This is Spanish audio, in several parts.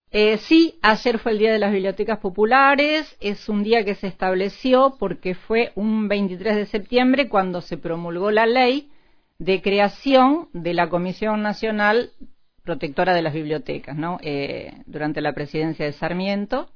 Sí, ayer fue el Día de las Bibliotecas Populares. Es un día que se estableció porque fue un 23 de septiembre cuando se promulgó la ley de creación de la Comisión Nacional Protectora de las Bibliotecas, ¿no? Durante la presidencia de Sarmiento.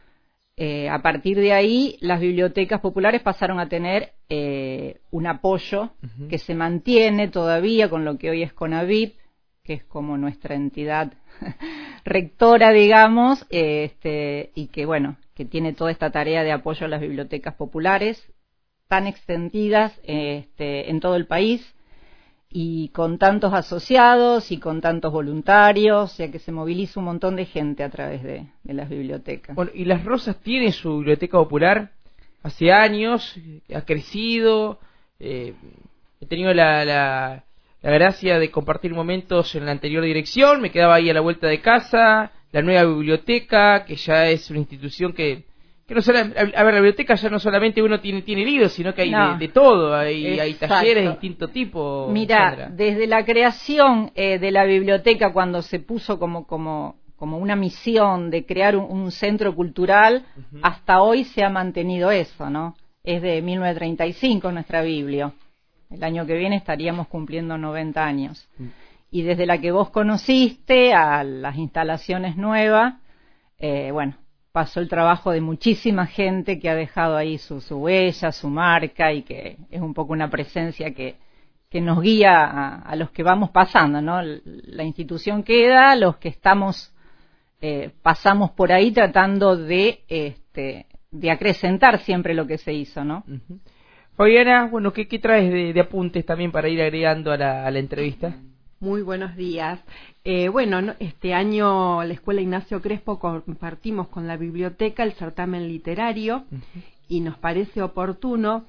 A partir de ahí, las bibliotecas populares pasaron a tener un apoyo que se mantiene todavía con lo que hoy es CONAVIP, que es como nuestra entidad rectora, digamos, y que, bueno, que tiene toda esta tarea de apoyo a las bibliotecas populares, tan extendidas en todo el país, y con tantos asociados y con tantos voluntarios, o sea que se moviliza un montón de gente a través de las bibliotecas. Bueno, y Las Rosas tiene su biblioteca popular hace años, ha crecido, he tenido la gracia de compartir momentos en la anterior dirección, me quedaba ahí a la vuelta de casa, la nueva biblioteca, que ya es una institución que no solo, a ver, la biblioteca ya no solamente uno tiene libros, sino que hay de todo, hay talleres de distinto tipo. Mira, Sandra, desde la creación de la biblioteca, cuando se puso como una misión de crear un centro cultural, hasta hoy se ha mantenido eso, ¿no? Es de 1935 nuestra Biblia. El año que viene estaríamos cumpliendo 90 años. Y desde la que vos conociste a las instalaciones nuevas, bueno, pasó el trabajo de muchísima gente que ha dejado ahí su huella, su marca, y que es un poco una presencia que nos guía a los que vamos pasando, ¿no? La institución queda, los que estamos pasamos por ahí tratando de acrecentar siempre lo que se hizo, ¿no? Fabiana, bueno, ¿qué traes de apuntes también para ir agregando a la entrevista? Muy buenos días. Bueno, este año la Escuela Ignacio Crespo compartimos con la biblioteca el certamen literario y nos parece oportuno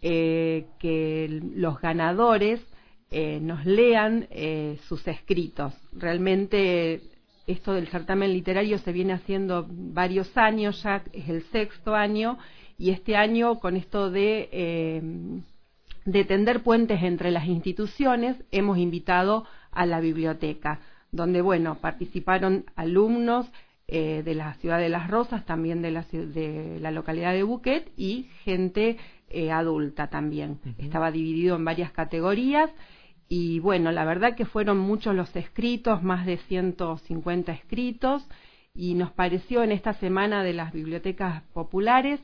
que los ganadores nos lean sus escritos. Realmente esto del certamen literario se viene haciendo varios años, ya es el 6º año, y este año con esto de tender puentes entre las instituciones hemos invitado a la biblioteca, donde, bueno, participaron alumnos de la ciudad de Las Rosas, también de la localidad de Buquet, y gente adulta también. Estaba dividido en varias categorías y, bueno, la verdad que fueron muchos los escritos, más de 150 escritos, y nos pareció en esta semana de las bibliotecas populares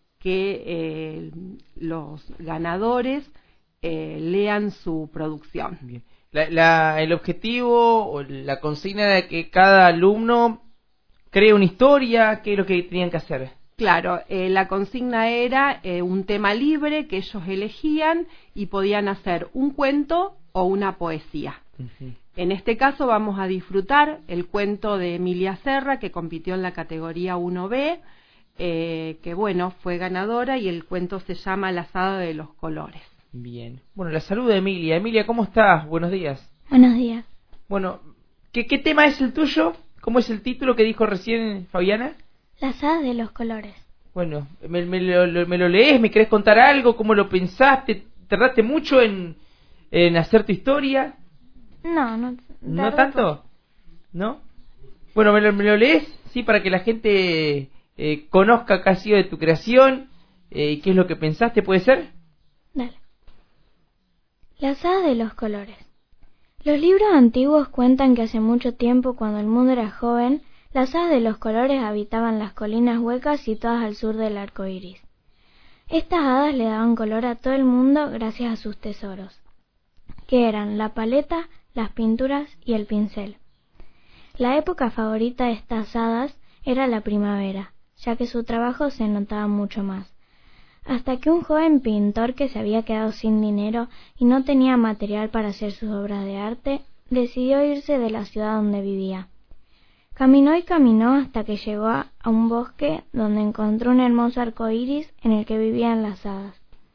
que los ganadores lean su producción. Bien. El objetivo o la consigna de que cada alumno cree una historia, ¿qué es lo que tenían que hacer? Claro, la consigna era un tema libre que ellos elegían y podían hacer un cuento o una poesía. En este caso vamos a disfrutar el cuento de Emilia Serra, que compitió en la categoría 1B, que, bueno, fue ganadora, y el cuento se llama La Azada de los Colores. Bien. Bueno, la saluda Emilia. Emilia, ¿cómo estás? Buenos días. Buenos días. Bueno, ¿qué tema es el tuyo? ¿Cómo es el título que dijo recién Fabiana? La Azada de los Colores. Bueno, ¿me lo lees? ¿Me querés contar algo? ¿Cómo lo pensaste? ¿Tardaste mucho en hacer tu historia? No ¿No tanto? ¿No? Bueno, ¿me lo lees? Sí, para que la gente conozca qué ha sido de tu creación y qué es lo que pensaste, ¿puede ser? Dale. La Azada de los Colores. Los libros antiguos cuentan que hace mucho tiempo, cuando el mundo era joven, las hadas de los colores habitaban las colinas huecas situadas al sur del arco iris. Estas hadas le daban color a todo el mundo gracias a sus tesoros, que eran la paleta, las pinturas y el pincel. La época favorita de estas hadas era la primavera, ya que su trabajo se notaba mucho más. Hasta que un joven pintor que se había quedado sin dinero y no tenía material para hacer sus obras de arte, decidió irse de la ciudad donde vivía. Caminó y caminó hasta que llegó a un bosque donde encontró un hermoso arco iris en el que vivían las hadas.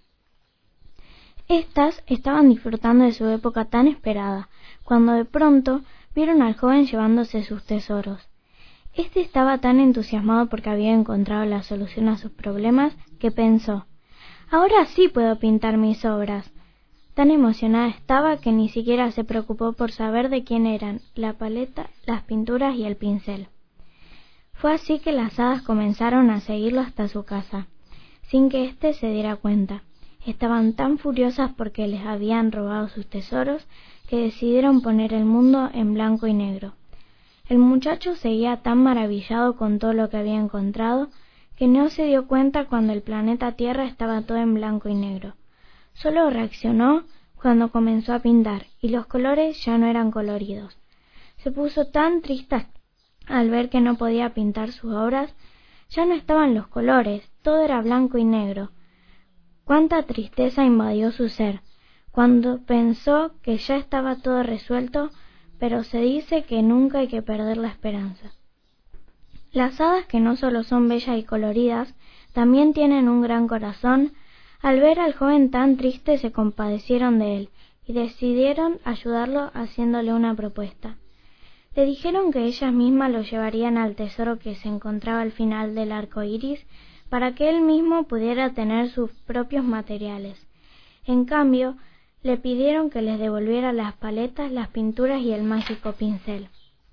Estas estaban disfrutando de su época tan esperada, cuando de pronto vieron al joven llevándose sus tesoros. Este estaba tan entusiasmado porque había encontrado la solución a sus problemas que pensó: ahora sí puedo pintar mis obras. Tan emocionada estaba que ni siquiera se preocupó por saber de quién eran la paleta, las pinturas y el pincel. Fue así que las hadas comenzaron a seguirlo hasta su casa, sin que éste se diera cuenta. Estaban tan furiosas porque les habían robado sus tesoros que decidieron poner el mundo en blanco y negro. El muchacho seguía tan maravillado con todo lo que había encontrado que no se dio cuenta cuando el planeta Tierra estaba todo en blanco y negro. Solo reaccionó cuando comenzó a pintar y los colores ya no eran coloridos. Se puso tan triste al ver que no podía pintar sus obras. Ya no estaban los colores, todo era blanco y negro. Cuánta tristeza invadió su ser cuando pensó que ya estaba todo resuelto, pero se dice que nunca hay que perder la esperanza. Las hadas, que no solo son bellas y coloridas, también tienen un gran corazón. Al ver al joven tan triste se compadecieron de él y decidieron ayudarlo haciéndole una propuesta. Le dijeron que ellas mismas lo llevarían al tesoro que se encontraba al final del arco iris para que él mismo pudiera tener sus propios materiales. En cambio, le pidieron que les devolviera las paletas, las pinturas y el mágico pincel.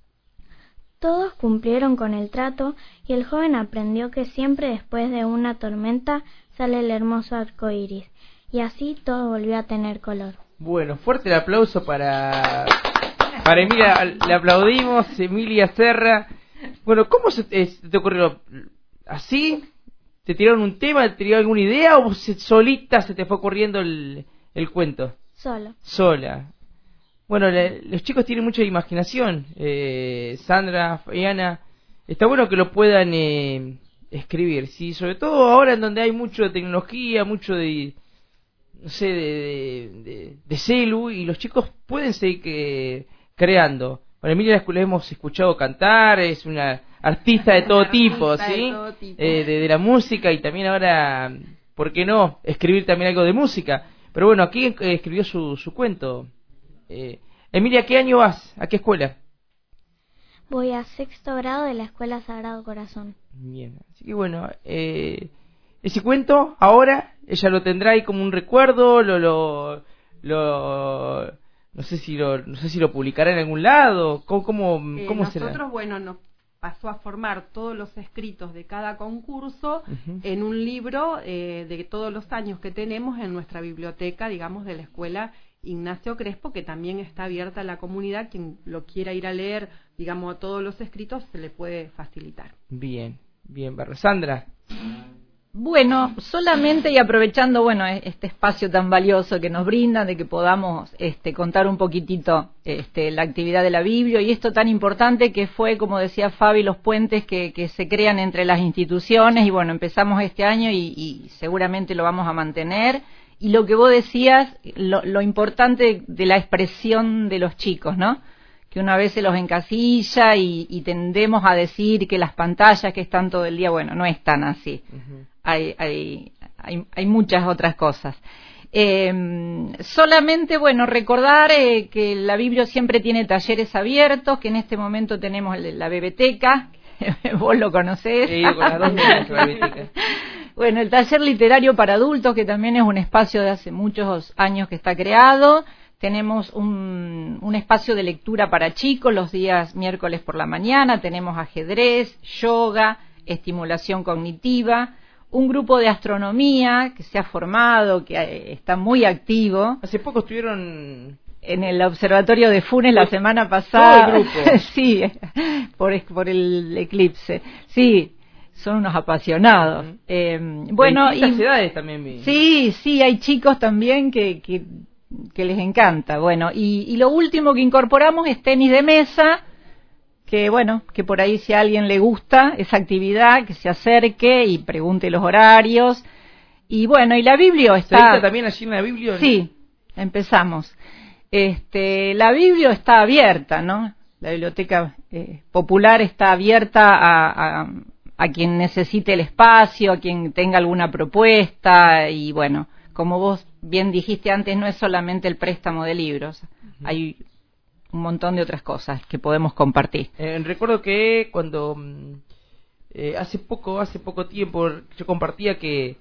Todos cumplieron con el trato y el joven aprendió que siempre después de una tormenta sale el hermoso arco iris, y así todo volvió a tener color. Bueno, fuerte el aplauso para Emilia, le aplaudimos, Emilia Serra. Bueno, ¿cómo se te ocurrió? ¿Así? ¿Te tiraron un tema? ¿Te tiraron alguna idea? ¿O solita se te fue ocurriendo el cuento? Sola. Bueno, los chicos tienen mucha imaginación. Sandra, Fabiana, está bueno que lo puedan escribir, ¿sí? Sobre todo ahora en donde hay mucho de tecnología, mucho de, no sé, de celu, y los chicos pueden seguir creando. Bueno, Emilia la hemos escuchado cantar, es una artista de todo tipo, ¿sí? De la música, y también ahora, ¿por qué no? Escribir también algo de música. Pero bueno, aquí escribió su cuento. Emilia, ¿qué año vas? ¿A qué escuela? Voy a 6º grado de la Escuela Sagrado Corazón. Bien, así que bueno, ese cuento ahora ella lo tendrá ahí como un recuerdo, no sé si lo publicará en algún lado. ¿Cómo será? Nosotros, bueno, nos pasó a formar todos los escritos de cada concurso en un libro de todos los años que tenemos en nuestra biblioteca, digamos, de la Escuela Ignacio Crespo, que también está abierta a la comunidad. Quien lo quiera ir a leer, digamos, todos los escritos, se le puede facilitar. Bien, Sandra. Bueno, solamente y aprovechando, bueno, este espacio tan valioso que nos brindan, de que podamos contar un poquitito la actividad de la Biblia y esto tan importante que fue, como decía Fabi, los puentes que se crean entre las instituciones, y bueno, empezamos este año y seguramente lo vamos a mantener. Y lo que vos decías, lo importante de la expresión de los chicos, ¿no? Que una vez se los encasilla y tendemos a decir que las pantallas que están todo el día, bueno, no están así. Hay muchas otras cosas. Solamente, bueno, recordar que la Biblia siempre tiene talleres abiertos, que en este momento tenemos la Bebeteca, vos lo conocés. Sí, con las dos la Bebeteca. Bueno, el taller literario para adultos, que también es un espacio de hace muchos años que está creado. Tenemos un espacio de lectura para chicos los días miércoles por la mañana. Tenemos ajedrez, yoga, estimulación cognitiva. Un grupo de astronomía que se ha formado, que está muy activo. Hace poco estuvieron en el observatorio de Funes la semana pasada. Todo el grupo. Sí, por el eclipse. Sí. Son unos apasionados. Bueno, y edades también vi. Sí, hay chicos también que les encanta. Bueno, y lo último que incorporamos es tenis de mesa, que bueno, que por ahí si a alguien le gusta esa actividad, que se acerque y pregunte los horarios. Y bueno, y la Biblia está... ¿Se dicta también allí en la Biblia? Sí, empezamos. La Biblia está abierta, ¿no? La biblioteca popular está abierta a quien necesite el espacio, a quien tenga alguna propuesta, y bueno, como vos bien dijiste antes, no es solamente el préstamo de libros, hay un montón de otras cosas que podemos compartir. Recuerdo que cuando hace poco tiempo yo compartía que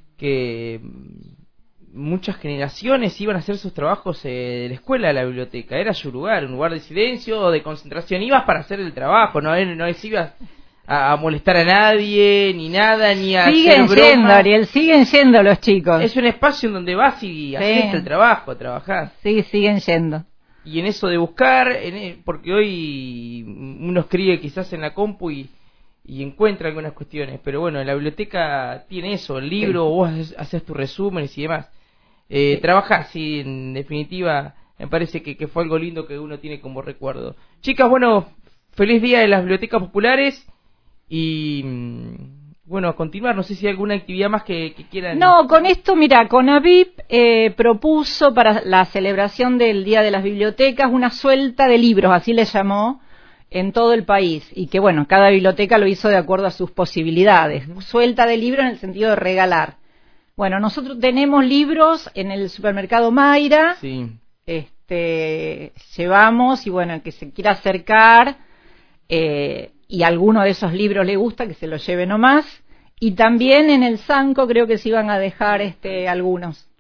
muchas generaciones iban a hacer sus trabajos de la escuela a la biblioteca, era su lugar, un lugar de silencio o de concentración, ibas para hacer el trabajo, no ibas a molestar a nadie, ni nada, ni a Siguen hacer yendo, broma. Ariel, siguen yendo los chicos. Es un espacio en donde vas y haces el trabajo, trabajás. Sí, siguen yendo. Y en eso de buscar, porque hoy uno escribe quizás en la compu y encuentra algunas cuestiones, pero bueno, la biblioteca tiene eso, el libro, vos haces tus resúmenes y demás. Trabajar, sí, en definitiva, me parece que fue algo lindo que uno tiene como recuerdo. Chicas, bueno, feliz día de las bibliotecas populares y bueno, a continuar, no sé si hay alguna actividad más que quieran. No, con esto, mira, CONAVIP propuso para la celebración del Día de las Bibliotecas una suelta de libros, así le llamó, en todo el país, y que bueno, cada biblioteca lo hizo de acuerdo a sus posibilidades. Suelta de libros en el sentido de regalar. Bueno, nosotros tenemos libros en el supermercado Mayra, Sí. Llevamos, y bueno, el que se quiera acercar y alguno de esos libros le gusta, que se lo lleve nomás. Y también en el Sanco creo que se iban a dejar algunos.